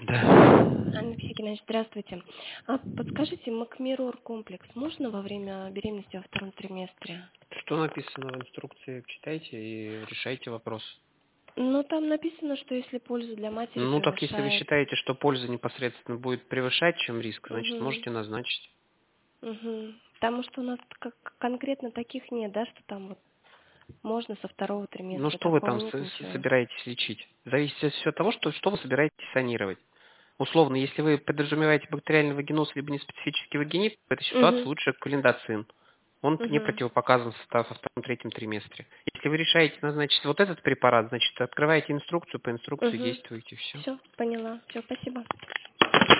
Да. Алексей Геннадьевич, здравствуйте. Подскажите, Макмирор комплекс можно во время беременности во втором триместре? Что написано в инструкции, читайте и решайте вопрос. Ну, там написано, что если польза для матери Ну, так если вы превышает... считаете, что польза непосредственно будет превышать, чем риск, значит, Угу, можете назначить. угу. Потому что у нас конкретно таких нет, да, что там вот можно со второго Ну, триместра, что вы такого там нет ничего. собираетесь лечить? Зависит все от того, что вы собираетесь санировать. Условно, если вы подразумеваете бактериальный вагиноз либо неспецифический вагинит, в этой ситуации Угу, лучше клиндацин. Он не угу. противопоказан во втором-третьем триместре. Если вы решаете назначить вот этот препарат, значит, открываете инструкцию, по инструкции Угу. действуете, все. Все, поняла. Все, спасибо.